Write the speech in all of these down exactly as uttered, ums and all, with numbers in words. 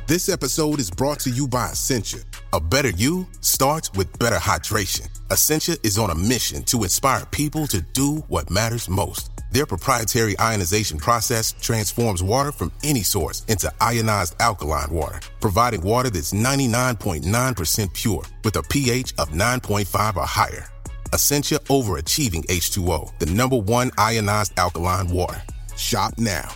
This episode is brought to you by Essentia. A better you starts with better hydration. Essentia is on a mission to inspire people to do what matters most. Their proprietary ionization process transforms water from any source into ionized alkaline water, providing water that's ninety-nine point nine percent pure with a pH of nine point five or higher. Essentia Overachieving H two O, the number one ionized alkaline water. Shop now.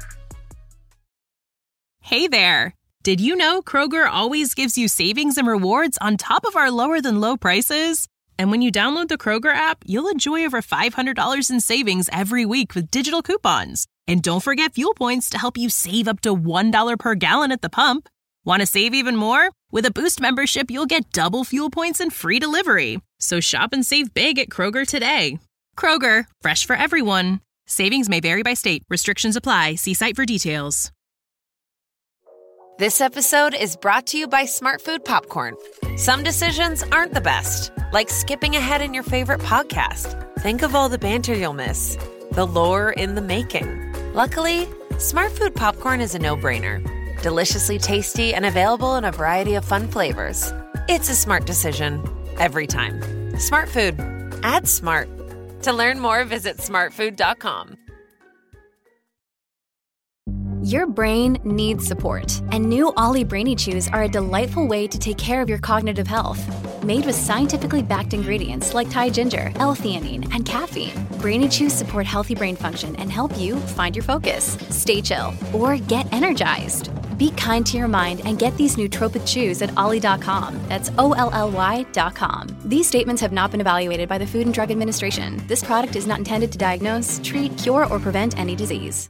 Hey there. Did you know Kroger always gives you savings and rewards on top of our lower than low prices? And when you download the Kroger app, you'll enjoy over five hundred dollars in savings every week with digital coupons. And don't forget fuel points to help you save up to one dollar per gallon at the pump. Want to save even more? With a Boost membership, you'll get double fuel points and free delivery. So shop and save big at Kroger today. Kroger, fresh for everyone. Savings may vary by state. Restrictions apply. See site for details. This episode is brought to you by Smartfood Popcorn. Some decisions aren't the best, like skipping ahead in your favorite podcast. Think of all the banter you'll miss, the lore in the making. Luckily, Smartfood Popcorn is a no-brainer. Deliciously tasty and available in a variety of fun flavors. It's a smart decision every time. Smartfood. Add smart. To learn more, visit smartfood dot com. Your brain needs support, and new Ollie Brainy Chews are a delightful way to take care of your cognitive health. Made with scientifically backed ingredients like Thai ginger, L-theanine, and caffeine, Brainy Chews support healthy brain function and help you find your focus, stay chill, or get energized. Be kind to your mind and get these nootropic chews at ollie dot com. That's O L L Y dot com. These statements have not been evaluated by the Food and Drug Administration. This product is not intended to diagnose, treat, cure, or prevent any disease.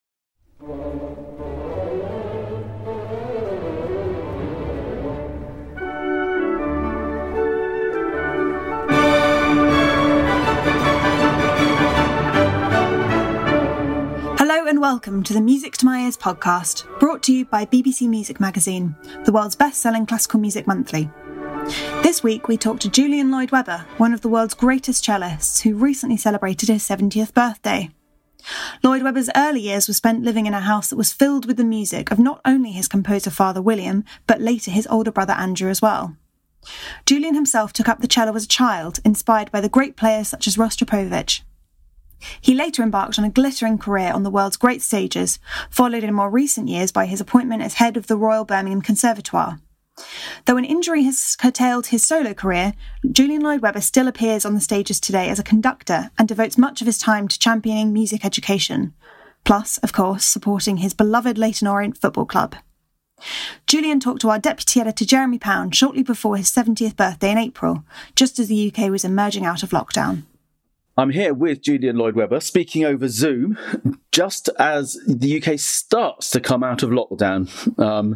Hello and welcome to the Music to My Ears podcast, brought to you by B B C Music Magazine, the world's best-selling classical music monthly. This week we talk to Julian Lloyd-Webber, one of the world's greatest cellists, who recently celebrated his seventieth birthday. Lloyd-Webber's early years were spent living in a house that was filled with the music of not only his composer father William, but later his older brother Andrew as well. Julian himself took up the cello as a child, inspired by the great players such as Rostropovich. He later embarked on a glittering career on the world's great stages, followed in more recent years by his appointment as head of the Royal Birmingham Conservatoire. Though an injury has curtailed his solo career, Julian Lloyd-Webber still appears on the stages today as a conductor and devotes much of his time to championing music education, plus, of course, supporting his beloved Leyton Orient Football Club. Julian talked to our deputy editor Jeremy Pound shortly before his seventieth birthday in April, just as the U K was emerging out of lockdown. I'm here with Julian Lloyd-Webber, speaking over Zoom, just as the U K starts to come out of lockdown. Um,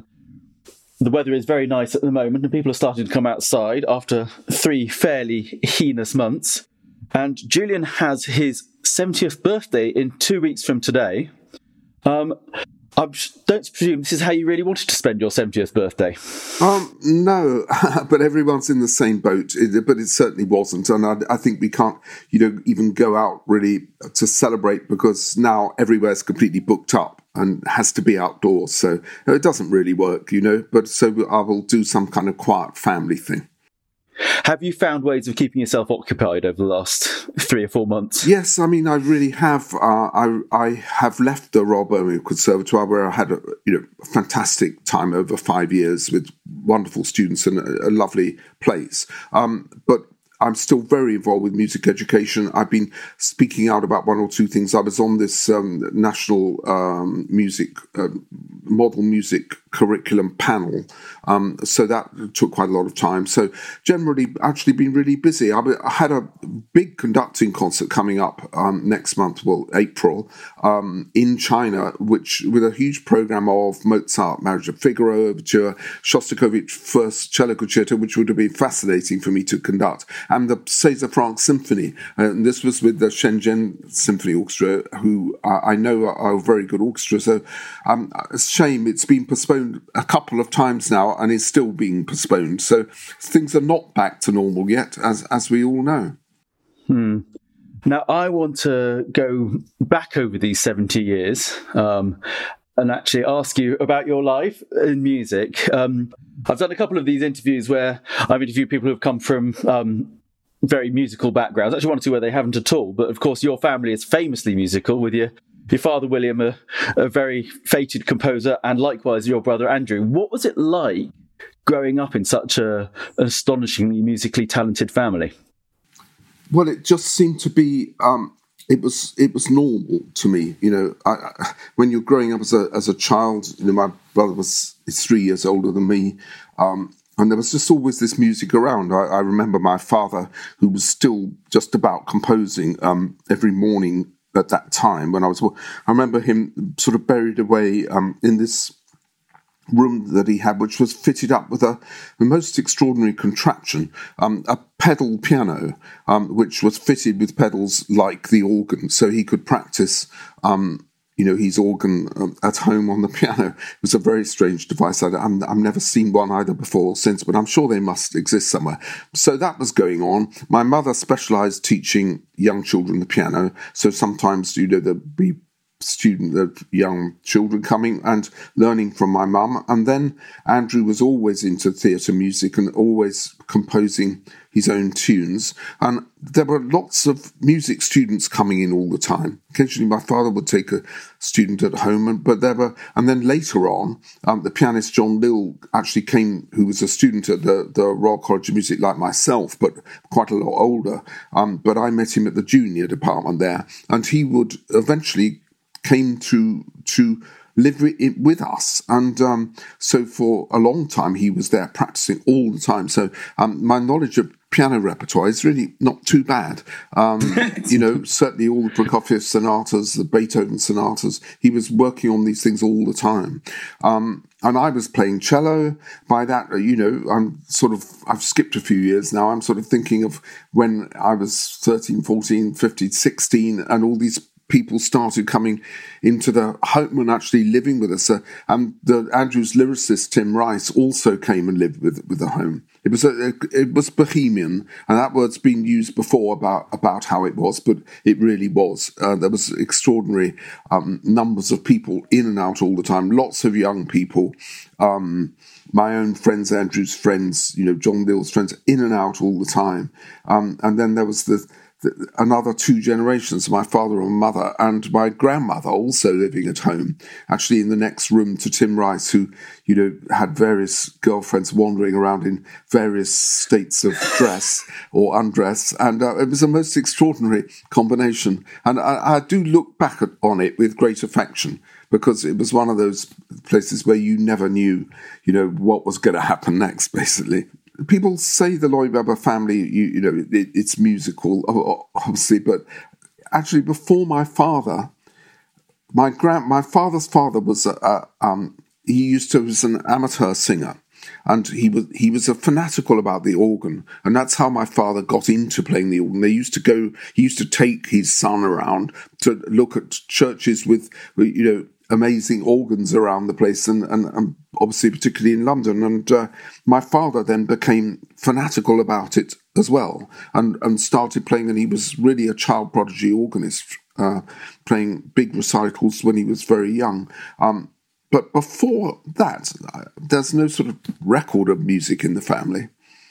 the weather is very nice at the moment, and people are starting to come outside after three fairly heinous months. And Julian has his seventieth birthday in two weeks from today. Um, I don't presume this is how you really wanted to spend your seventieth birthday. Um, no, but everyone's in the same boat. But it certainly wasn't, and I, I think we can't, you know, even go out really to celebrate because now everywhere's completely booked up and has to be outdoors. So it doesn't really work, you know. But so I will do some kind of quiet family thing. Have you found ways of keeping yourself occupied over the last three or four months? Yes, I mean, I really have. Uh, I I have left the Royal Birmingham Conservatoire, where I had a you know a fantastic time over five years with wonderful students and a, a lovely place. Um, but I'm still very involved with music education. I've been speaking out about one or two things. I was on this um, national um, music, uh, model music curriculum panel. Um, so that took quite a lot of time. So generally, actually been really busy. I, I had a big conducting concert coming up um, next month, well, April, um, in China, which with a huge program of Mozart, Marriage of Figaro, Overture, Shostakovich First Cello Concerto, which would have been fascinating for me to conduct, and the César Franck Symphony. And this was with the Shenzhen Symphony Orchestra, who uh, I know are, are a very good orchestra. So um, it's a shame it's been postponed a couple of times now and is still being postponed. So things are not back to normal yet, as as we all know. Hmm. Now, I want to go back over these seventy years. Um, and actually ask you about your life in music. Um, I've done a couple of these interviews where I've interviewed people who've come from um, very musical backgrounds. Actually, one or two where they haven't at all. But of course, your family is famously musical, with your your father William, a, a very fated composer, and likewise your brother Andrew. What was it like growing up in such a, an astonishingly musically talented family? Well, it just seemed to be. Um, it was it was normal to me. You know, I, I, when you're growing up as a as a child, you know, my brother was is three years older than me. Um, And there was just always this music around. I, I remember my father, who was still just about composing um, every morning at that time when I was... I remember him sort of buried away um, in this room that he had, which was fitted up with a, a most extraordinary contraption, um, a pedal piano, um, which was fitted with pedals like the organ, so he could practice... Um, you know, his organ um, at home on the piano. It was a very strange device. I, I'm, I've never seen one either before or since, but I'm sure they must exist somewhere. So that was going on. My mother specialised teaching young children the piano. So sometimes, you know, there'd be student, the young children coming and learning from my mum. And then Andrew was always into theatre music and always composing his own tunes. And there were lots of music students coming in all the time. Occasionally my father would take a student at home, and but there were, and then later on, um, the pianist John Lill actually came, who was a student at the, the Royal College of Music like myself, but quite a lot older. Um, but I met him at the junior department there, and he would eventually came to to live with us, and um, so for a long time he was there practicing all the time. So um, my knowledge of piano repertoire is really not too bad. Um, you know, certainly all the Prokofiev sonatas, the Beethoven sonatas, he was working on these things all the time. Um, and I was playing cello. By that, you know, I'm sort of, I've skipped a few years now. I'm sort of thinking of when I was thirteen, fourteen, fifteen, sixteen, and all these people started coming into the home and actually living with us. Uh, and the Andrew's lyricist, Tim Rice, also came and lived with with the home. It was a, it was bohemian, and that word's been used before about, about how it was, but it really was. Uh, there was extraordinary um, numbers of people in and out all the time, lots of young people. Um, my own friends, Andrew's friends, you know, John Lill's friends, in and out all the time. Um, and then there was the another two generations, my father and mother, and my grandmother also living at home, actually in the next room to Tim Rice, who, you know, had various girlfriends wandering around in various states of dress or undress. And uh, it was a most extraordinary combination. And I, I do look back at, on it with great affection, because it was one of those places where you never knew, you know, what was going to happen next, basically. People say the Lloyd Webber family, you, you know, it, it's musical, obviously, but actually before my father, my grand, my father's father was a, a um, he used to was an amateur singer, and he was he was a fanatical about the organ, and that's how my father got into playing the organ. They used to go, he used to take his son around to look at churches with, you know, amazing organs around the place, and, and, and obviously particularly in London. And uh, my father then became fanatical about it as well, and, and started playing, and he was really a child prodigy organist, uh, playing big recitals when he was very young. Um, but before that, there's no sort of record of music in the family.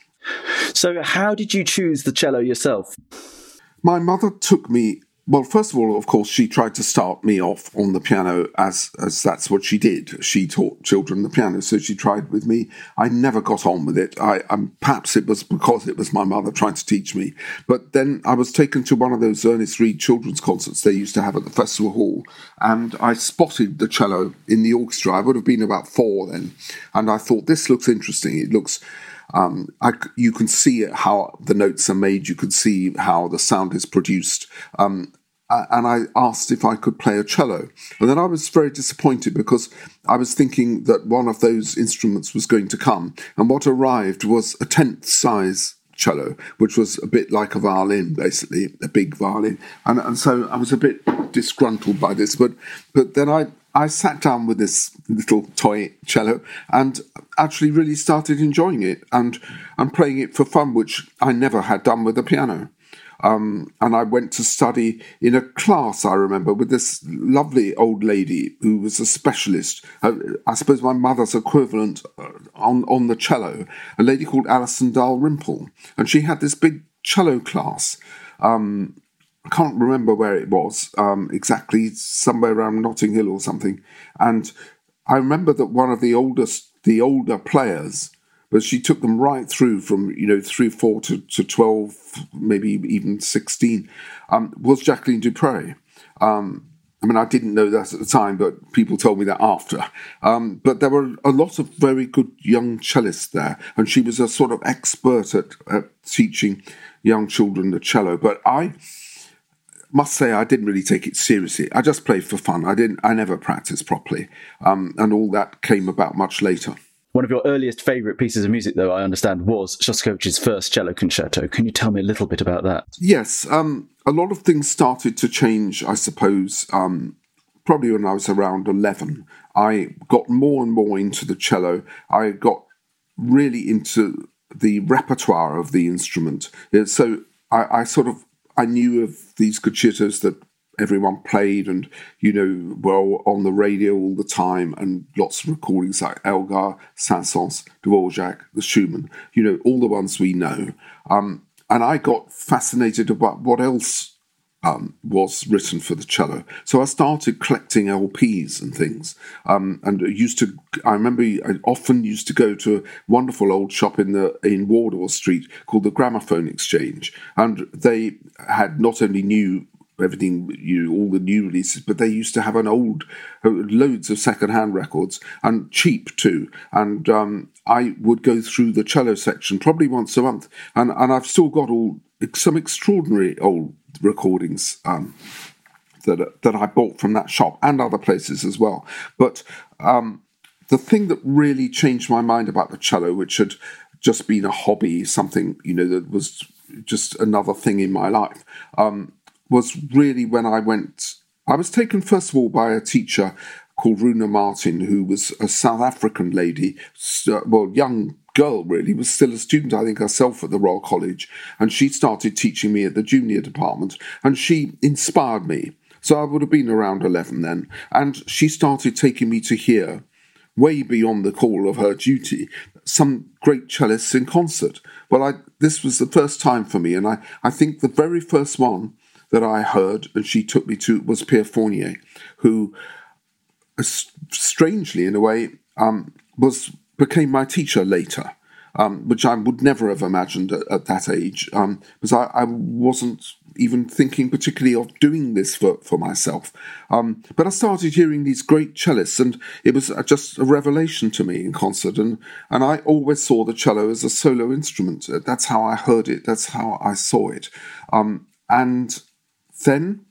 So how did you choose the cello yourself? My mother took me. Well, first of all, of course, she tried to start me off on the piano, as as that's what she did. She taught children the piano, so she tried with me. I never got on with it. I um, perhaps it was because it was my mother trying to teach me. But then I was taken to one of those Ernest Reed children's concerts they used to have at the Festival Hall, and I spotted the cello in the orchestra. I would have been about four then, and I thought, this looks interesting. It looks... Um, I, you can see how the notes are made. You can see how the sound is produced. Um, and I asked if I could play a cello. And then I was very disappointed, because I was thinking that one of those instruments was going to come. And what arrived was a tenth size cello, which was a bit like a violin, basically, a big violin. And, and so I was a bit disgruntled by this. But, but then I... I sat down with this little toy cello and actually really started enjoying it and, and playing it for fun, which I never had done with the piano. Um, and I went to study in a class, I remember, with this lovely old lady who was a specialist. Uh, I suppose my mother's equivalent on, on the cello, a lady called Alison Dalrymple. And she had this big cello class. Um, I can't remember where it was um, exactly, somewhere around Notting Hill or something. And I remember that one of the oldest, the older players, but she took them right through from, you know, three, four to, to twelve, maybe even sixteen, um, was Jacqueline du Pré. Um, I mean, I didn't know that at the time, but people told me that after. Um, but there were a lot of very good young cellists there, and she was a sort of expert at, at teaching young children the cello. But I must say I didn't really take it seriously. I just played for fun. I didn't. I never practiced properly, um, and all that came about much later. One of your earliest favourite pieces of music, though, I understand, was Shostakovich's first cello concerto. Can you tell me a little bit about that? Yes. Um, a lot of things started to change, I suppose, um, probably when I was around eleven. I got more and more into the cello. I got really into the repertoire of the instrument. So I, I sort of, I knew of these concertos that everyone played and, you know, were on the radio all the time, and lots of recordings like Elgar, Saint-Saëns, Dvorak, the Schumann, you know, all the ones we know. Um, and I got fascinated about what else um, was written for the cello. So I started collecting L Ps and things. Um, and used to, I remember I often used to go to a wonderful old shop in the in Wardour Street called the Gramophone Exchange. And they had not only new everything, you know, all the new releases, but they used to have an old, loads of second-hand records, and cheap too. And um, I would go through the cello section probably once a month, and, and I've still got all some extraordinary old recordings um, that that I bought from that shop and other places as well. But um, the thing that really changed my mind about the cello, which had just been a hobby, something, you know, that was just another thing in my life, um, was really when I went, I was taken first of all by a teacher called Runa Martin, who was a South African lady, well, young girl really, was still a student, I think, herself at the Royal College, and she started teaching me at the junior department, and she inspired me. So I would have been around eleven then, and she started taking me to hear, way beyond the call of her duty, some great cellists in concert. Well, I, this was the first time for me, and I, I think the very first one that I heard, and she took me to, was Pierre Fournier, who, uh, strangely in a way, um, was became my teacher later, um, which I would never have imagined at, at that age, um, because I, I wasn't even thinking particularly of doing this for, for myself. Um, but I started hearing these great cellists, and it was just a revelation to me in concert, and, and I always saw the cello as a solo instrument. That's how I heard it, that's how I saw it. Um, and then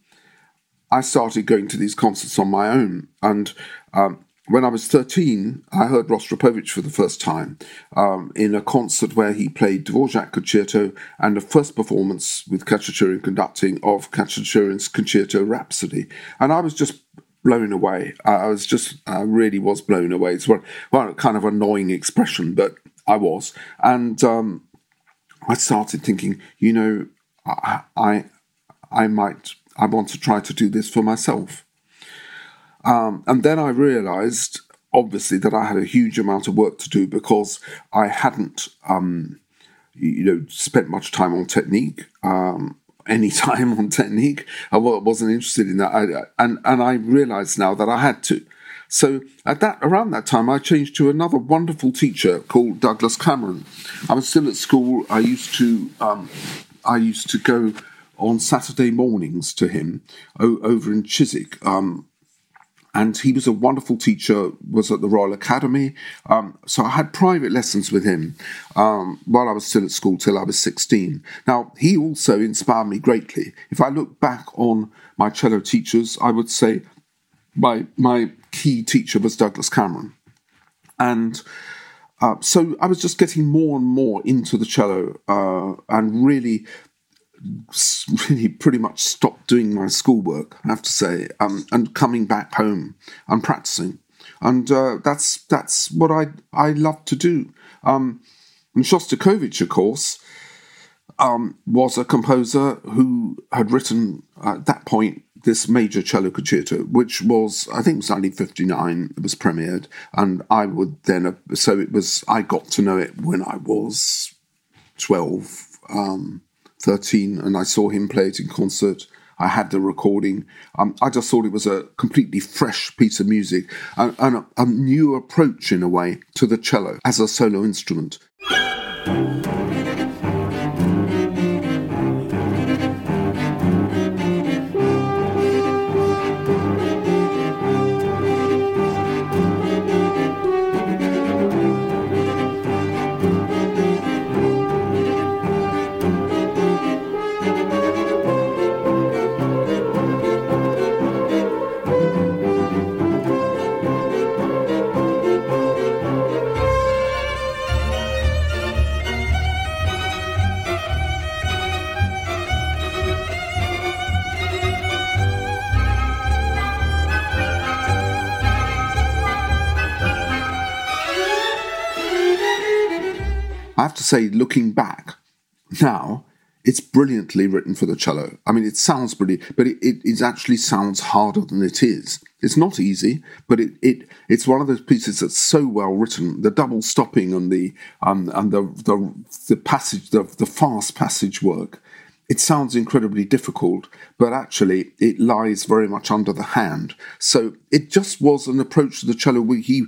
I started going to these concerts on my own. And um, when I was thirteen, I heard Rostropovich for the first time um, in a concert where he played Dvorak Concerto and a first performance with Khachaturian conducting of Khachaturian's Concerto Rhapsody. And I was just blown away. I was just, I really was blown away. It's one, one kind of annoying expression, but I was. And um, I started thinking, you know, I... I I might, I want to try to do this for myself. Um, and then I realised, obviously, that I had a huge amount of work to do because I hadn't, um, you know, spent much time on technique, um, any time on technique. I wasn't interested in that. I, and, and I realised now that I had to. So at that, around that time, I changed to another wonderful teacher called Douglas Cameron. I was still at school. I used to, um, I used to go on Saturday mornings to him o- over in Chiswick. Um, and he was a wonderful teacher, was at the Royal Academy. Um, so I had private lessons with him um, while I was still at school till I was sixteen. Now, he also inspired me greatly. If I look back on my cello teachers, I would say my, my key teacher was Douglas Cameron. And uh, so I was just getting more and more into the cello uh, and really... really pretty much stopped doing my schoolwork, I have to say, um, and coming back home and practicing. And uh, that's that's what I I love to do. Um, and Shostakovich, of course, um, was a composer who had written, at that point, this major cello concerto, which was, I think it was nineteen fifty-nine, it was premiered, and I would then, uh, so it was, I got to know it when I was twelve, um, thirteen, and I saw him play it in concert. I had the recording. Um, I just thought it was a completely fresh piece of music and, and a, a new approach, in a way, to the cello as a solo instrument. I have to say, looking back now, it's brilliantly written for the cello. I mean, it sounds brilliant, but it, it, it actually sounds harder than it is. It's not easy, but it, it it's one of those pieces that's so well written. The double stopping and the um, and the the the passage, the the fast passage work. It sounds incredibly difficult, but actually it lies very much under the hand. So it just was an approach to the cello where he.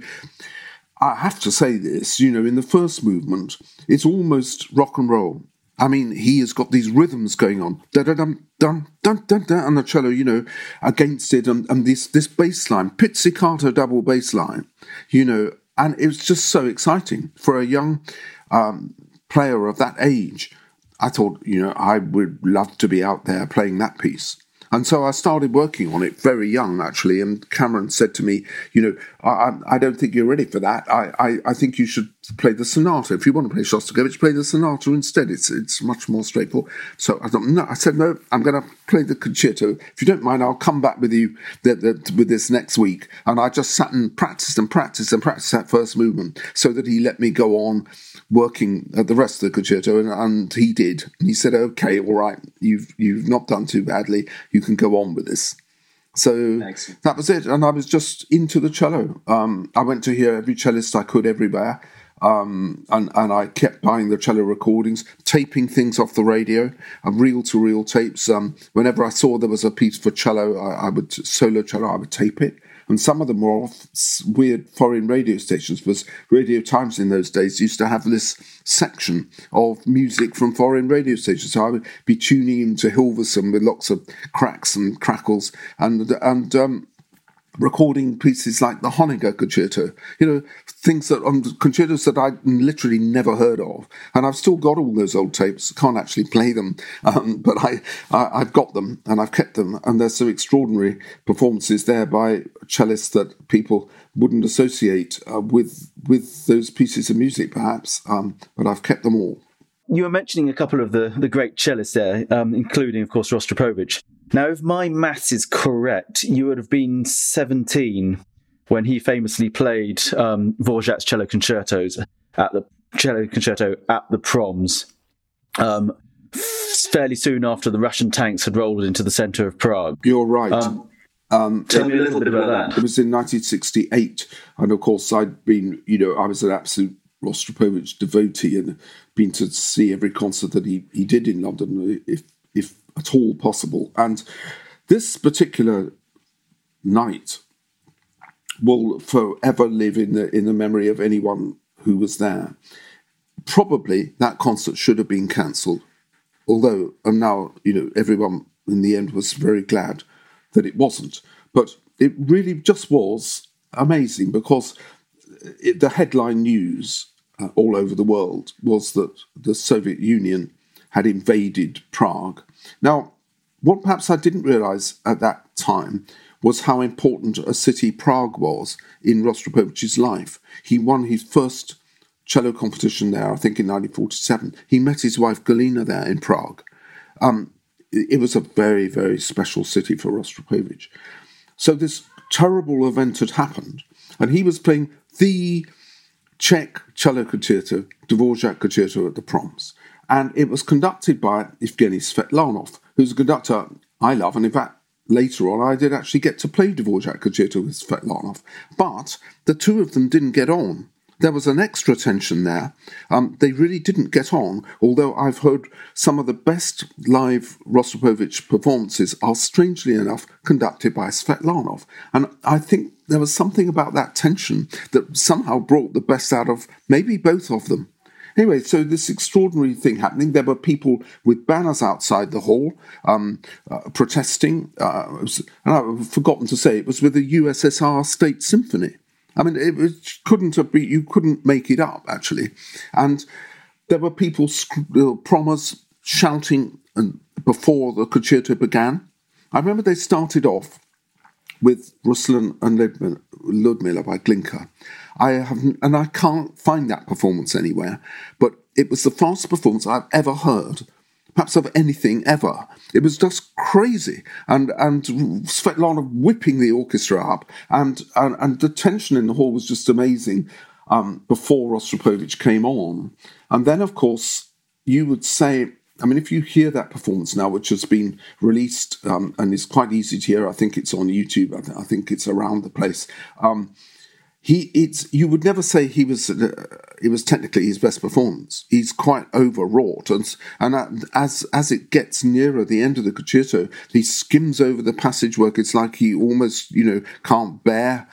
I have to say this, you know, in the first movement, it's almost rock and roll. I mean, he has got these rhythms going on, da-da-dum, dum, dun, dun, dun, and the cello, you know, against it, and, and this, this bass line, pizzicato double bass line, you know, and it was just so exciting for a young um, player of that age. I thought, you know, I would love to be out there playing that piece. And so I started working on it very young, actually, and Cameron said to me, you know, I, I don't think you're ready for that. I, I, I think you should play the sonata. If you want to play Shostakovich, play the sonata instead. It's it's much more straightforward. So I thought, no, I said, no, I'm going to play the concerto. If you don't mind, I'll come back with you the, the, with this next week. And I just sat and practiced and practiced and practiced that first movement so that he let me go on working at the rest of the concerto, and, and he did. And he said, okay, all right, you've you've not done too badly. You can go on with this. So Excellent. That was it. And I was just into the cello. Um, I went to hear every cellist I could everywhere. Um, and, and I kept buying the cello recordings, taping things off the radio, uh, reel-to-reel tapes. Um, whenever I saw there was a piece for cello, I, I would, solo cello, I would tape it. And some of them were off weird foreign radio stations, because Radio Times in those days used to have this section of music from foreign radio stations. So I would be tuning into Hilversum with lots of cracks and crackles, and and um, recording pieces like the Honegger Concerto, you know, things that on um, concertos that I'd literally never heard of. And I've still got all those old tapes. Can't actually play them, um, but I, I, I've got them and I've kept them. And there's some extraordinary performances there by cellists that people wouldn't associate uh, with with those pieces of music, perhaps. Um, but I've kept them all. You were mentioning a couple of the, the great cellists there, um, including, of course, Rostropovich. Now, if my maths is correct, you would have been seventeen when he famously played um, Dvorak's cello concertos at the cello concerto at the Proms, um, fairly soon after the Russian tanks had rolled into the centre of Prague. You're right. Um, um, tell me a little bit about that. It was in nineteen sixty-eight, and of course, I'd been, you know, I was an absolute Rostropovich devotee and been to see every concert that he, he did in London, if if at all possible. And this particular night will forever live in the in the memory of anyone who was there. Probably that concert should have been cancelled, although and now, you know, everyone in the end was very glad that it wasn't. But it really just was amazing, because it, the headline news uh, all over the world was that the Soviet Union had invaded Prague. Now, what perhaps I didn't realise at that time was how important a city Prague was in Rostropovich's life. He won his first cello competition there, I think in nineteen forty-seven. He met his wife Galina there in Prague. Um, it was a very, very special city for Rostropovich. So this terrible event had happened, and he was playing the Czech cello concerto, Dvorak Concerto at the Proms. And it was conducted by Evgeny Svetlanov, who's a conductor I love, and in fact, later on, I did actually get to play Dvorak Concerto with Svetlanov. But the two of them didn't get on. There was an extra tension there. Um, they really didn't get on, although I've heard some of the best live Rostropovich performances are, strangely enough, conducted by Svetlanov. And I think there was something about that tension that somehow brought the best out of maybe both of them. Anyway, so this extraordinary thing happening. There were people with banners outside the hall um, uh, protesting. Uh, was, and I've forgotten to say, it was with the U S S R State Symphony. I mean, it, it couldn't have been, you couldn't make it up, actually. And there were people, uh, promos, shouting and, before the concerto began. I remember they started off with Ruslan and Ludmila by Glinka. I haven't, and I can't find that performance anywhere, but it was the fastest performance I've ever heard, perhaps of anything ever. It was just crazy, and and Svetlanov whipping the orchestra up, and and, and the tension in the hall was just amazing um, before Rostropovich came on. And then, of course, you would say, I mean, if you hear that performance now, which has been released um, and is quite easy to hear, I think it's on YouTube, I, th- I think it's around the place, um, He, it's you would never say he was uh, it was technically his best performance. He's quite overwrought, and and as as it gets nearer the end of the concerto, he skims over the passage work. It's like he almost you know can't bear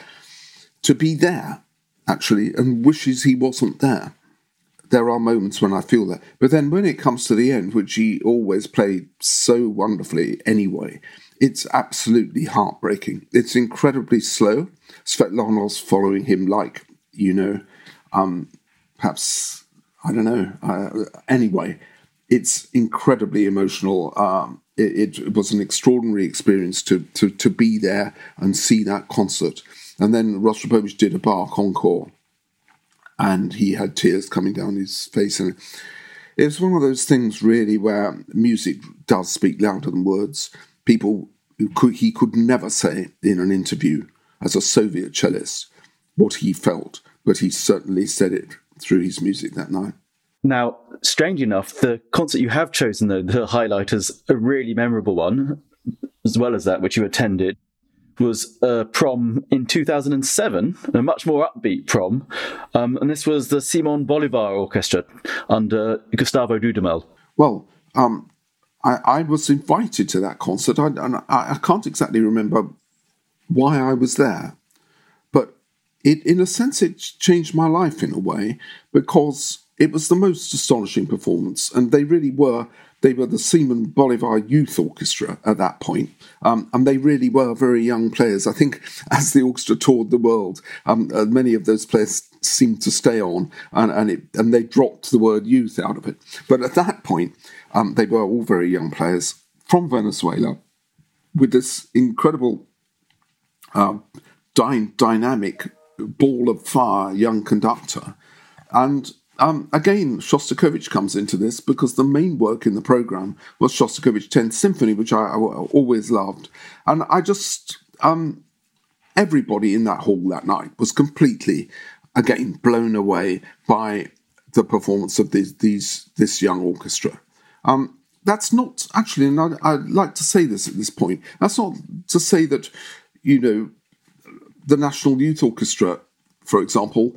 to be there, actually, and wishes he wasn't there. There are moments when I feel that, but then when it comes to the end, which he always played so wonderfully anyway, it's absolutely heartbreaking. It's incredibly slow. Svetlanov's following him like, you know, um, perhaps, I don't know. Uh, anyway, it's incredibly emotional. Um, it, it was an extraordinary experience to, to, to be there and see that concert. And then Rostropovich did a Bach encore, and he had tears coming down his face. And it was one of those things, really, where music does speak louder than words. People who could, he could never say in an interview as a Soviet cellist what he felt, but he certainly said it through his music that night. Now, strange enough, the concert you have chosen, though, the highlight as a really memorable one, as well as that which you attended, was a prom in two thousand seven, a much more upbeat prom, um, and this was the Simon Bolivar Orchestra under Gustavo Dudamel. Well, um, I, I was invited to that concert, I, and I, I can't exactly remember why I was there, but it, in a sense, it changed my life in a way, because it was the most astonishing performance, and they really were. They were the Simon Bolivar Youth Orchestra at that point, um, and they really were very young players. I think as the orchestra toured the world, um, uh, many of those players seemed to stay on, and and, it, and they dropped the word youth out of it. But at that point, um, they were all very young players from Venezuela, with this incredible uh, dy- dynamic ball of fire young conductor. And Um, again, Shostakovich comes into this, because the main work in the programme was Shostakovich tenth Symphony, which I, I always loved. And I just, um, everybody in that hall that night was completely, again, blown away by the performance of these, these this young orchestra. Um, that's not, actually, and I'd, I'd like to say this at this point, that's not to say that, you know, the National Youth Orchestra, for example,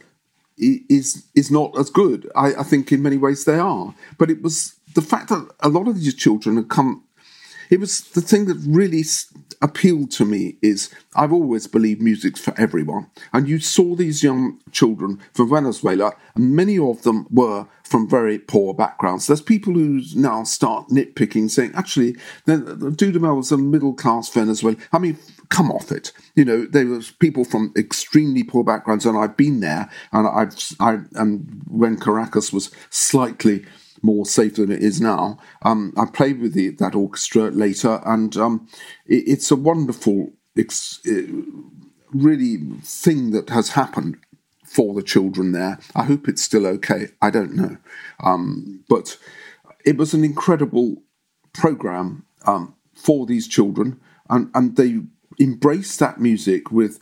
is is not as good. I, I think in many ways they are. But it was the fact that a lot of these children had come, it was the thing that really appealed to me is I've always believed music's for everyone. And you saw these young children from Venezuela, and many of them were from very poor backgrounds. There's people who now start nitpicking, saying, actually, Dudamel was a middle-class Venezuelan. I mean, come off it. You know, there was people from extremely poor backgrounds, and I've been there, and I've, I, and when Caracas was slightly more safe than it is now, um, I played with the, that orchestra later, and um, it, it's a wonderful, ex, it, really thing that has happened for the children there. I hope it's still okay. I don't know. Um, but it was an incredible programme um, for these children, and, and they embraced that music with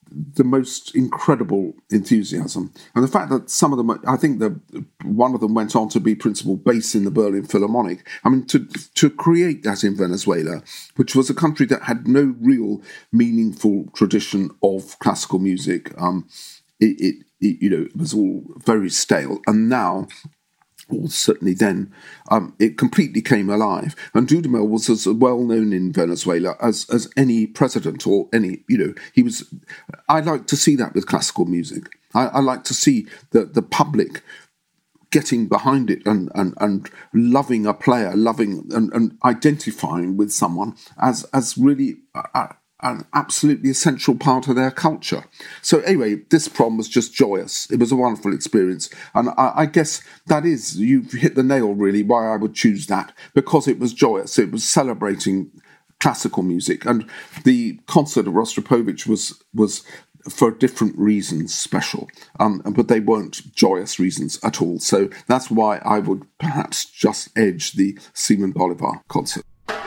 the most incredible enthusiasm. And the fact that some of them, I think that one of them went on to be principal bass in the Berlin Philharmonic. I mean, to to create that in Venezuela, which was a country that had no real meaningful tradition of classical music, um, it, it, it you know, it was all very stale. And now, or certainly then, um, it completely came alive. And Dudamel was as well known in Venezuela as, as any president or any, you know, he was, I like to see that with classical music. I, I like to see the, the public getting behind it and, and, and loving a player, loving and, and identifying with someone as, as really uh, an absolutely essential part of their culture. So anyway, this prom was just joyous. It was a wonderful experience. And I, I guess that is, you've hit the nail really, why I would choose that, because it was joyous. It was celebrating classical music. And the concert of Rostropovich was, was for different reasons special, um, but they weren't joyous reasons at all. So that's why I would perhaps just edge the Simon Bolivar concert.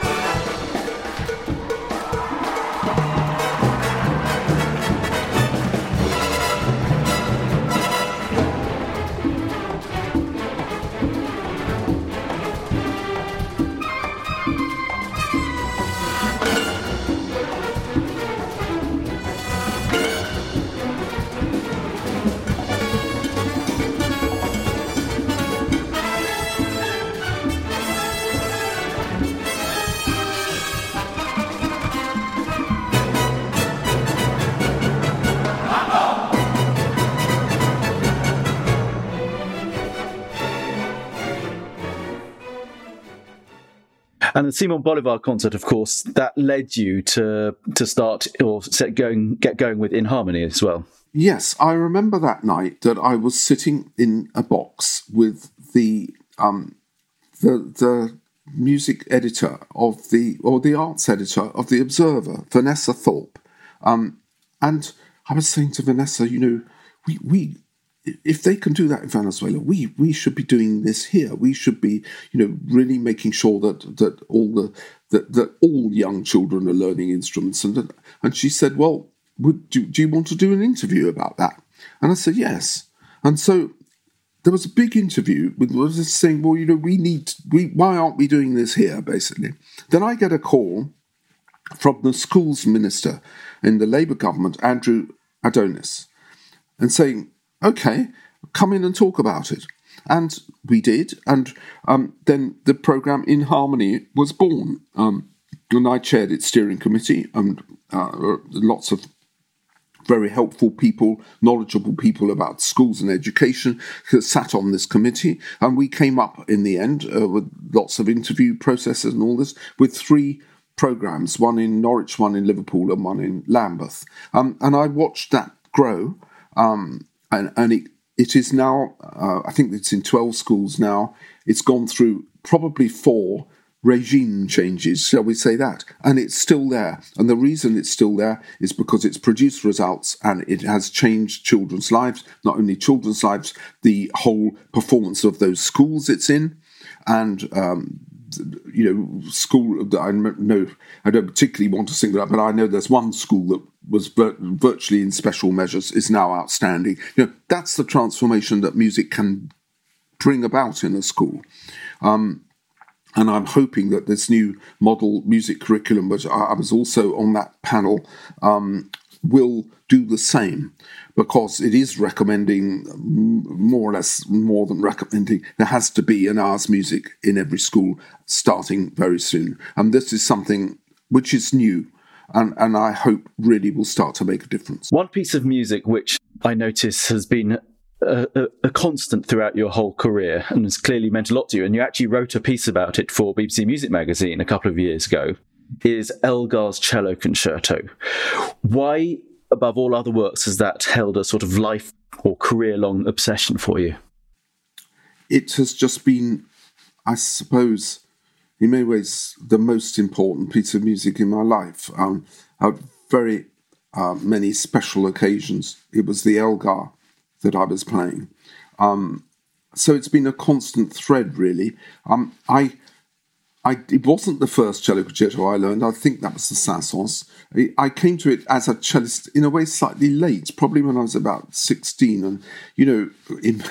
And the Simon Bolivar concert, of course, that led you to to start or set going, get going with In Harmony as well. Yes, I remember that night that I was sitting in a box with the um, the the music editor of the or the arts editor of the Observer, Vanessa Thorpe, um, and I was saying to Vanessa, you know, we we. If they can do that in Venezuela, we we should be doing this here. We should be, you know, really making sure that that all the that, that all young children are learning instruments. And and she said, well, would, do, do you want to do an interview about that? And I said, yes. And so there was a big interview with was saying, well, you know, we need we why aren't we doing this here? Basically, then I get a call from the schools minister in the Labour government, Andrew Adonis, and saying, okay, come in and talk about it. And we did. And um, then the programme In Harmony was born. Um, and I chaired its steering committee, and uh, lots of very helpful people, knowledgeable people about schools and education sat on this committee. And we came up in the end uh, with lots of interview processes and all this with three programmes, one in Norwich, one in Liverpool and one in Lambeth. Um, and I watched that grow. Um, And, and it, it is now, uh, I think it's in twelve schools now. It's gone through probably four regime changes, shall we say that? And it's still there. And the reason it's still there is because it's produced results and it has changed children's lives, not only children's lives, the whole performance of those schools it's in. And, um, you know, school, I know, I don't particularly want to single out, but I know there's one school that was vir- virtually in special measures, is now outstanding. You know, that's the transformation that music can bring about in a school. Um, and I'm hoping that this new model music curriculum, which I, I was also on that panel, um, will do the same, because it is recommending, more or less, more than recommending, there has to be an Ars Music in every school starting very soon. And this is something which is new, and, and I hope really will start to make a difference. One piece of music which I notice has been a, a, a constant throughout your whole career and has clearly meant a lot to you, and you actually wrote a piece about it for B B C Music Magazine a couple of years ago, is Elgar's Cello Concerto. Why, above all other works, has that held a sort of life or career-long obsession for you? It has just been, I suppose, in many ways, the most important piece of music in my life. Um, at very uh, many special occasions, it was the Elgar that I was playing. Um, so it's been a constant thread, really. Um, I I, it wasn't the first cello concerto I learned. I think that was the Saint-Saëns. I came to it as a cellist in a way slightly late, probably when I was about sixteen. And, you know, in,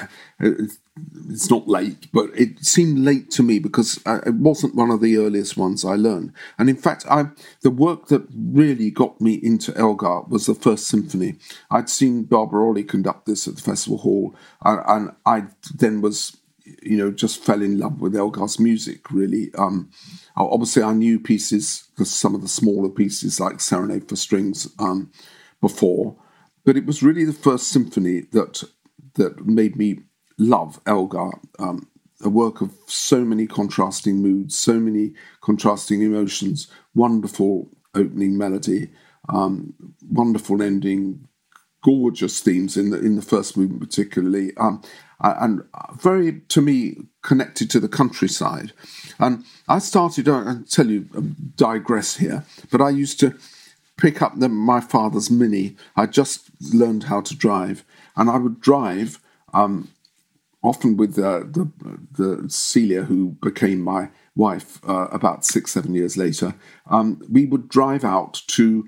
it's not late, but it seemed late to me because it wasn't one of the earliest ones I learned. And in fact, I, the work that really got me into Elgar was the First Symphony. I'd seen Barbaroli conduct this at the Festival Hall, and I then was... you know, just fell in love with Elgar's music, really. Um, obviously, I knew pieces, some of the smaller pieces like Serenade for Strings um, before, but it was really the First Symphony that that made me love Elgar, um, a work of so many contrasting moods, so many contrasting emotions, wonderful opening melody, um, wonderful ending, gorgeous themes in the in the first movement particularly, um, and very, to me, connected to the countryside. And I started, I'll tell you, digress here, but I used to pick up the, my father's Mini. I just learned how to drive, and I would drive, um, often with uh, the, the Celia, who became my wife uh, about six, seven years later. Um, we would drive out to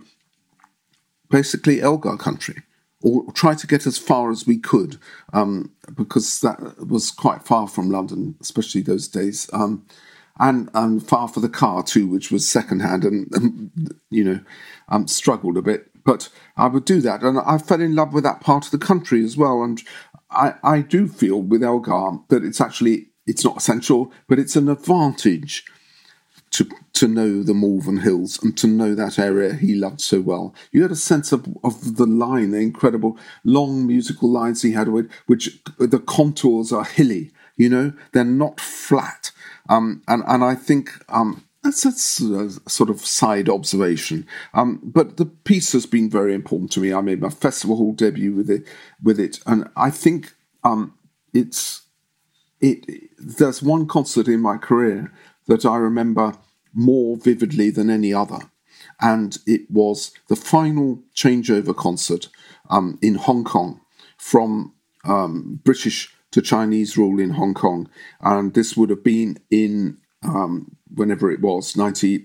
basically Elgar country, or try to get as far as we could, um, because that was quite far from London, especially those days, um, and, and far for the car too, which was secondhand, and, and you know, um, struggled a bit. But I would do that, and I fell in love with that part of the country as well. And I, I do feel with Elgar that it's actually, it's not essential, but it's an advantage to to know the Malvern Hills and to know that area he loved so well. You had a sense of, of the line, the incredible long musical lines he had, with which the contours are hilly, you know, they're not flat. Um, and, and I think um, that's, that's a sort of side observation. Um, but the piece has been very important to me. I made my Festival Hall debut with it, with it and I think um, it's it. There's one concert in my career that I remember more vividly than any other. And it was the final changeover concert um, in Hong Kong from um, British to Chinese rule in Hong Kong. And this would have been in, um, whenever it was, nineteen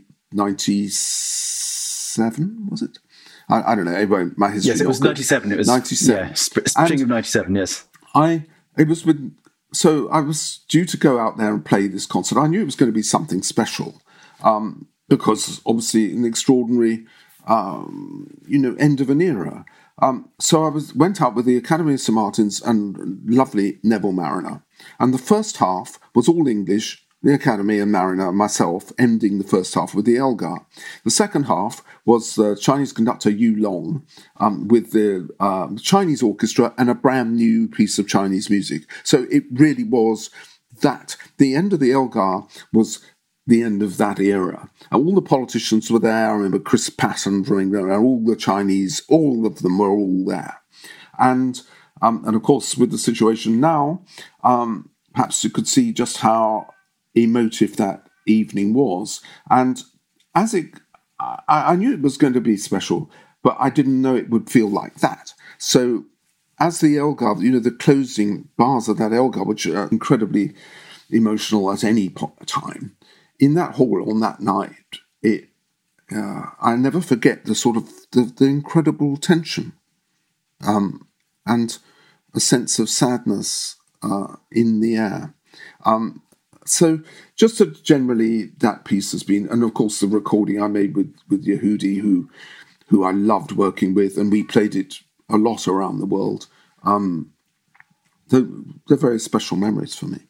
ninety-seven, was it? I, I don't know. Anyway, my history. Yes, it was ninety-seven. It was ninety-seven. Yeah, spring and of ninety-seven, yes. I, it was with... So I was due to go out there and play this concert. I knew it was going to be something special, um, because obviously an extraordinary, um, you know, end of an era. Um, so I was went out with the Academy of Saint Martin's and lovely Neville Marriner. And the first half was all English, the Academy and Marriner, myself, ending the first half with the Elgar. The second half was the Chinese conductor Yu Long um, with the uh, Chinese orchestra and a brand new piece of Chinese music. So it really was that. The end of the Elgar was the end of that era. And all the politicians were there. I remember Chris Patton drawing there, and all the Chinese, all of them were all there. And, um, and of course, with the situation now, um, perhaps you could see just how emotive that evening was. And as it, I, I knew it was going to be special, but I didn't know it would feel like that. So as the Elgar, you know, the closing bars of that Elgar, which are incredibly emotional at any time, in that hall on that night, it, uh, I never forget the sort of, the, the incredible tension um, and a sense of sadness uh, in the air. Um, So just to generally, that piece has been, and of course the recording I made with, with Yehudi, who who I loved working with, and we played it a lot around the world. Um, they're, they're very special memories for me.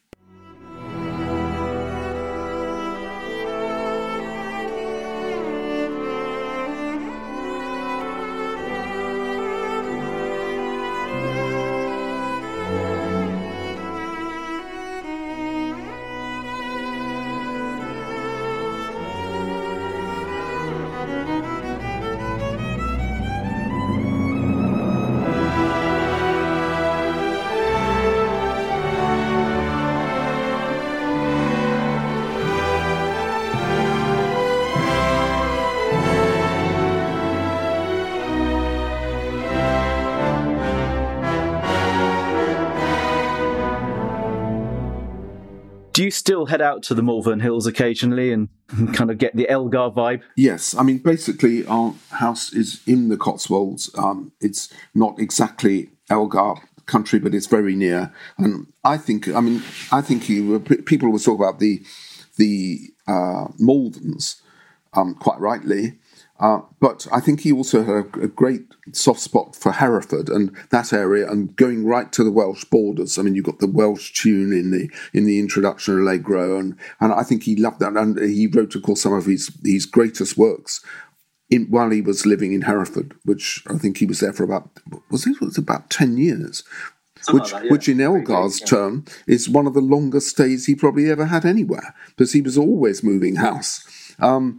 Do you still head out to the Malvern Hills occasionally and kind of get the Elgar vibe? Yes, I mean, basically our house is in the Cotswolds. Um, it's not exactly Elgar country, but it's very near. And I think, I mean, I think you, people will talk about the the uh, Malverns, um, quite rightly. Uh, but I think he also had a, a great soft spot for Hereford and that area, and going right to the Welsh borders. I mean, you've got the Welsh tune in the in the introduction, Allegro, and and I think he loved that. And he wrote, of course, some of his his greatest works in while he was living in Hereford, which I think he was there for about was it was about ten years. Which, like that, yeah. which in Elgar's yeah. term is one of the longest stays he probably ever had anywhere, because he was always moving house. Um,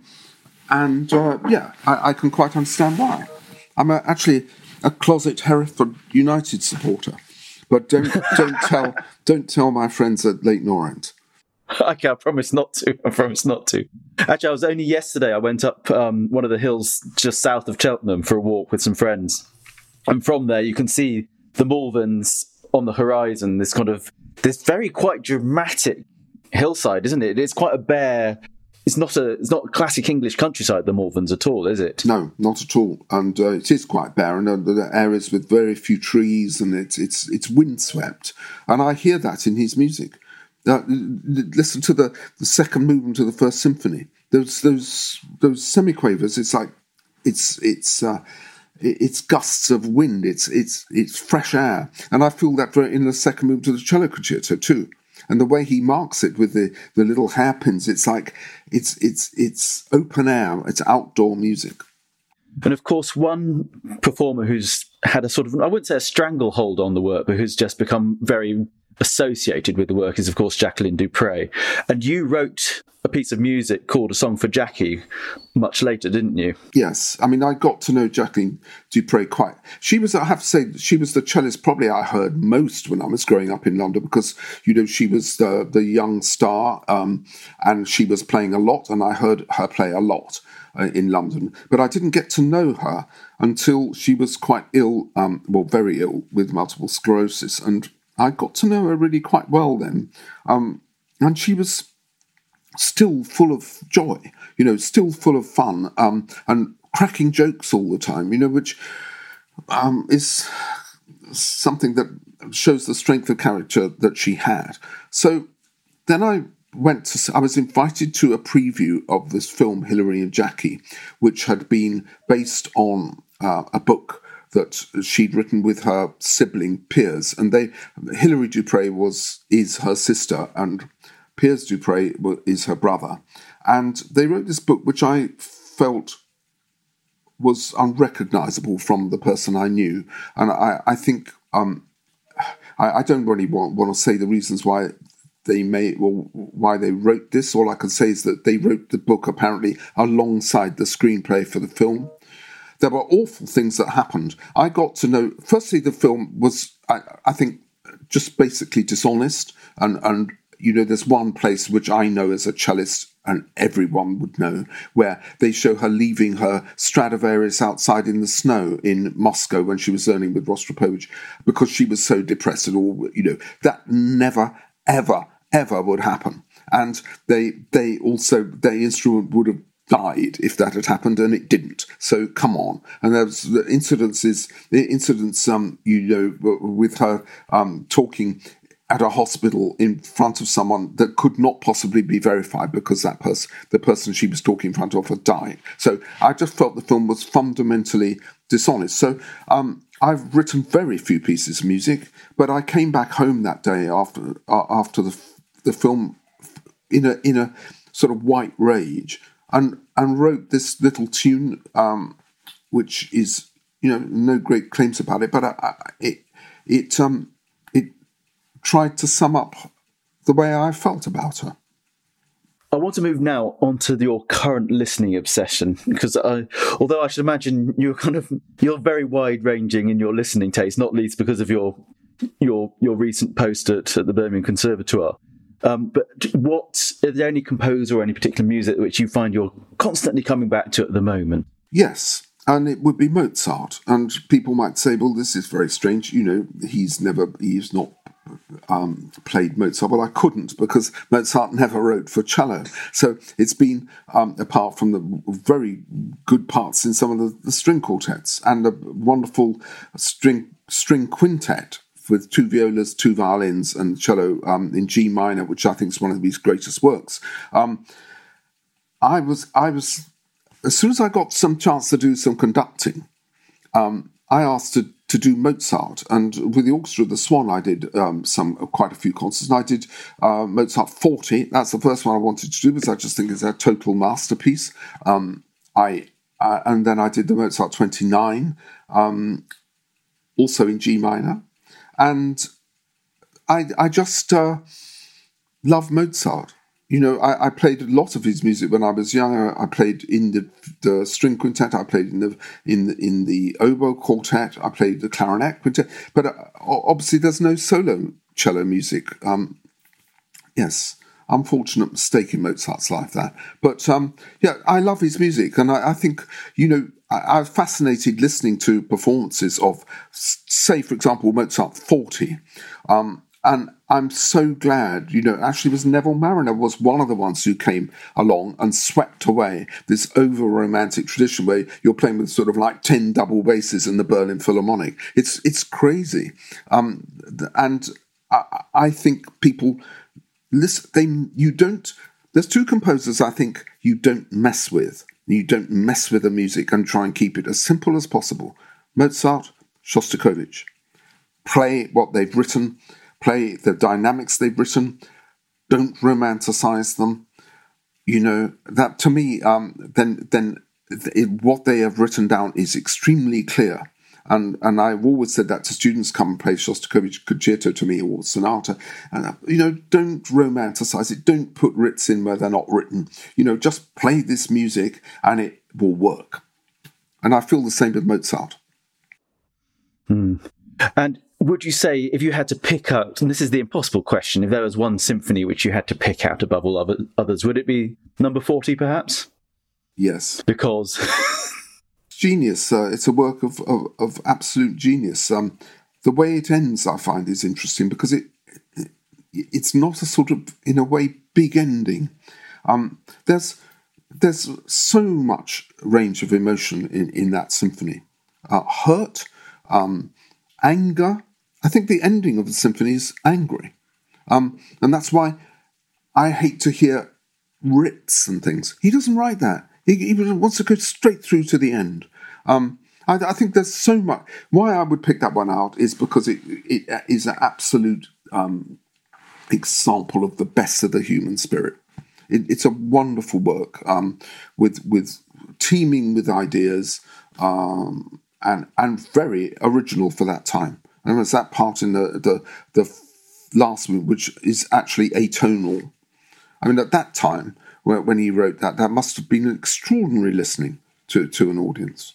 and uh, yeah, I, I can quite understand why. I'm a, actually a closet Hereford United supporter, but don't don't tell don't tell my friends at Leyton Orient. Okay, I promise not to. I promise not to. Actually, I was only yesterday. I went up um, one of the hills just south of Cheltenham for a walk with some friends, and from there you can see the Malverns on the horizon. This kind of this very quite dramatic hillside, isn't it? It's quite a bare. It's not a. It's not a classic English countryside, the Malverns, at all, is it? No, not at all. And uh, it is quite barren. And there are areas with very few trees, and it's it's it's windswept. And I hear that in his music. Uh, listen to the, the second movement of the First Symphony. Those those those semiquavers. It's like it's it's. Uh, It's gusts of wind. It's it's it's fresh air, and I feel that in the second movement of the cello concerto too. And the way he marks it with the, the little hairpins, it's like it's it's it's open air. It's outdoor music. And of course, one performer who's had a sort of, I wouldn't say a stranglehold on the work, but who's just become very associated with the work is, of course, Jacqueline du Pré. And you wrote a piece of music called A Song for Jackie much later, didn't you? Yes. I mean, I got to know Jacqueline du Pré quite... She was, I have to say, she was the cellist probably I heard most when I was growing up in London, because, you know, she was the, the young star, um, and she was playing a lot, and I heard her play a lot uh, in London. But I didn't get to know her until she was quite ill, um, well, very ill, with multiple sclerosis, and I got to know her really quite well then. Um, and she was still full of joy, you know, still full of fun, um, and cracking jokes all the time, you know, which um, is something that shows the strength of character that she had. So then I went to, I was invited to a preview of this film, Hilary and Jackie, which had been based on uh, a book that she'd written with her sibling Piers, and they Hilary du Pré was is her sister, and Piers du Pré is her brother, and they wrote this book which I felt was unrecognisable from the person I knew, and I, I think um, I, I don't really want, want to say the reasons why they may or why they wrote this. All I can say is that they wrote the book apparently alongside the screenplay for the film. There were awful things that happened. I got to know, firstly, the film was, I, I think, just basically dishonest. And, and, you know, there's one place which I know as a cellist, and everyone would know, where they show her leaving her Stradivarius outside in the snow in Moscow when she was learning with Rostropovich, because she was so depressed and all, you know, that never, ever, ever would happen. And they, they also, their instrument would have died if that had happened, and it didn't. So come on. And there was the incidences, the incidents, um, you know, with her um, talking at a hospital in front of someone that could not possibly be verified because that person, the person she was talking in front of, had died. So I just felt the film was fundamentally dishonest. So um, I've written very few pieces of music, but I came back home that day after uh, after the the film in a in a sort of white rage. And and wrote this little tune, um, which is, you know, no great claims about it, but I, I, it it um it tried to sum up the way I felt about her. I want to move now onto your current listening obsession, because I, although I should imagine you're kind of you're very wide ranging in your listening taste, not least because of your your your recent post at, at the Birmingham Conservatoire. Um, but what, are there any composer or any particular music which you find you're constantly coming back to at the moment? Yes, and it would be Mozart. And people might say, well, this is very strange. You know, he's never, he's not um, played Mozart. Well, I couldn't because Mozart never wrote for cello. So it's been, um, apart from the very good parts in some of the, the string quartets and a wonderful string string quintet with two violas, two violins, and cello um, in G minor, which I think is one of his greatest works. Um, I was, I was, as soon as I got some chance to do some conducting, um, I asked to, to do Mozart, and with the Orchestra of the Swan, I did um, some quite a few concerts. And I did uh, Mozart forty. That's the first one I wanted to do because I just think it's a total masterpiece. Um, I uh, and then I did the Mozart twenty-nine, um, also in G minor. And I, I just uh, love Mozart. You know, I, I played a lot of his music when I was younger. I played in the, the string quintet. I played in the in the, in the oboe quartet. I played the clarinet quintet. But uh, obviously, there's no solo cello music. Um, yes, unfortunate mistake in Mozart's life, that. But um, yeah, I love his music, and I, I think you know. I'm fascinated listening to performances of, say, for example, Mozart forty. Um, and I'm so glad, you know, actually was Neville Marriner was one of the ones who came along and swept away this over-romantic tradition where you're playing with sort of like ten double basses in the Berlin Philharmonic. It's it's crazy. Um, and I, I think people, listen, they, you don't, there's two composers I think you don't mess with. You don't mess with the music and try and keep it as simple as possible. Mozart, Shostakovich. Play what they've written. Play the dynamics they've written. Don't romanticize them. You know, that to me, um, then then it, what they have written down is extremely clear. And and I've always said that to students come and play Shostakovich concerto to me or sonata. And, uh, you know, don't romanticize it. Don't put writs in where they're not written. You know, just play this music and it will work. And I feel the same with Mozart. Hmm. And would you say, if you had to pick out, and this is the impossible question, if there was one symphony which you had to pick out above all other, others, would it be number forty perhaps? Yes. Because... Genius. Uh, it's a work of, of, of absolute genius. Um, the way it ends, I find, is interesting because it, it it's not a sort of, in a way, big ending. Um, there's there's so much range of emotion in, in that symphony. Uh, hurt, um, anger. I think the ending of the symphony is angry. Um, and that's why I hate to hear writs and things. He doesn't write that. He, he wants to go straight through to the end. Um, I, I think there's so much. Why I would pick that one out is because it, it is an absolute um, example of the best of the human spirit. It, it's a wonderful work um, with with teeming with ideas um, and and very original for that time. And there's that part in the the, the last one which is actually atonal. I mean, at that time, when he wrote that, that must have been an extraordinary listening to, to an audience.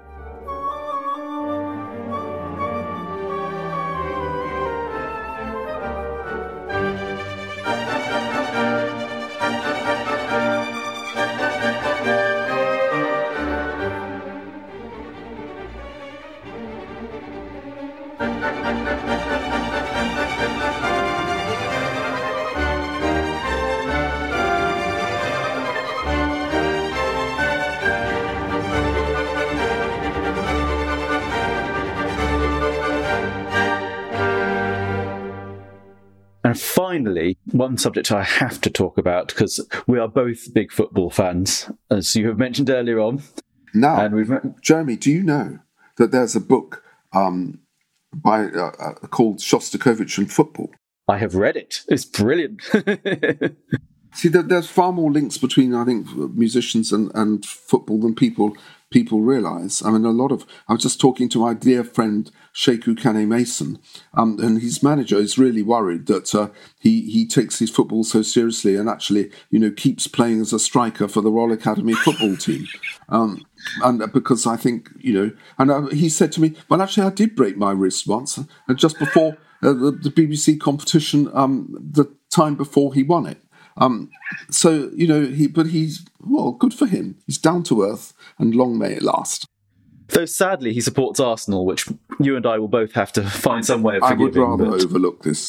And finally, one subject I have to talk about, because we are both big football fans, as you have mentioned earlier on. Now, and we've... Jeremy, do you know that there's a book um, by uh, uh, called Shostakovich and Football? I have read it. It's brilliant. See, there, there's far more links between, I think, musicians and, and football than people people realise. I mean, a lot of... I was just talking to my dear friend, Sheku Kane Mason, um, and his manager is really worried that uh, he, he takes his football so seriously and actually, you know, keeps playing as a striker for the Royal Academy football team. Um, and because I think, you know... And uh, he said to me, well, actually, I did break my wrist once, and just before uh, the, the B B C competition, um, the time before he won it. Um, so, you know, he, but he's, well, good for him. He's down to earth, and long may it last. Though sadly he supports Arsenal, which you and I will both have to find some way of forgiving. I would rather but... overlook this.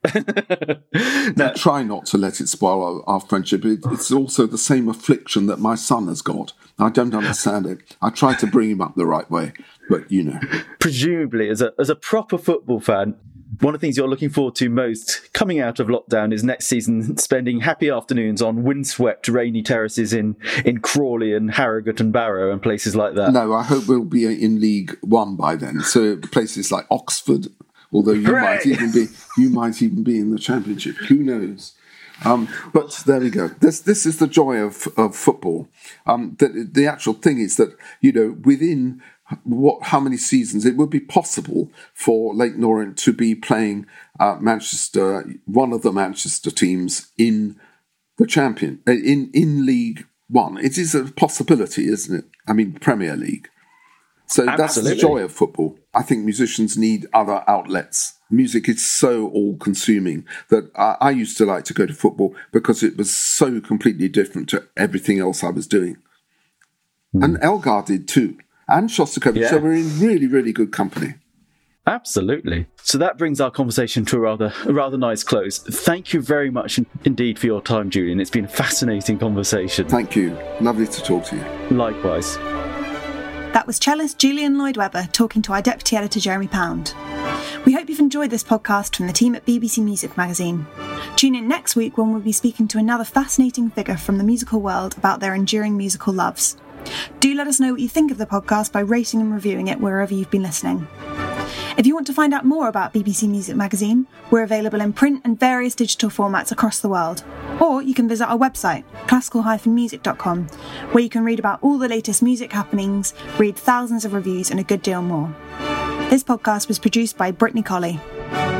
I try not to let it spoil our, our friendship. It, it's also the same affliction that my son has got. I don't understand it. I try to bring him up the right way, but you know. Presumably, as a as a proper football fan, one of the things you're looking forward to most coming out of lockdown is next season spending happy afternoons on windswept, rainy terraces in, in Crawley and Harrogate and Barrow and places like that. No, I hope we'll be in League One by then. So places like Oxford, although you Hooray! might even be you might even be in the Championship. Who knows? Um, but there we go. This this is the joy of of football. Um, the, the actual thing is that, you know, within what how many seasons it would be possible for Leyton Orient to be playing uh, Manchester, one of the Manchester teams in the champion in in League One. It is a possibility, isn't it? I mean, Premier League. So that's Absolutely. the joy of football. I think musicians need other outlets. Music is so all-consuming that I, I used to like to go to football because it was so completely different to everything else I was doing. Mm. And Elgar did too. And Shostakovich, Yeah. so we're in really, really good company. Absolutely. So that brings our conversation to a rather a rather nice close. Thank you very much indeed for your time, Julian. It's been a fascinating conversation. Thank you. Lovely to talk to you. Likewise. That was cellist Julian Lloyd-Webber talking to our Deputy Editor Jeremy Pound. We hope you've enjoyed this podcast from the team at B B C Music Magazine. Tune in next week when we'll be speaking to another fascinating figure from the musical world about their enduring musical loves. Do let us know what you think of the podcast by rating and reviewing it wherever you've been listening. If you want to find out more about B B C Music Magazine, we're available in print and various digital formats across the world. Or you can visit our website, classical dash music dot com, where you can read about all the latest music happenings, read thousands of reviews and a good deal more. This podcast was produced by Brittany Colley.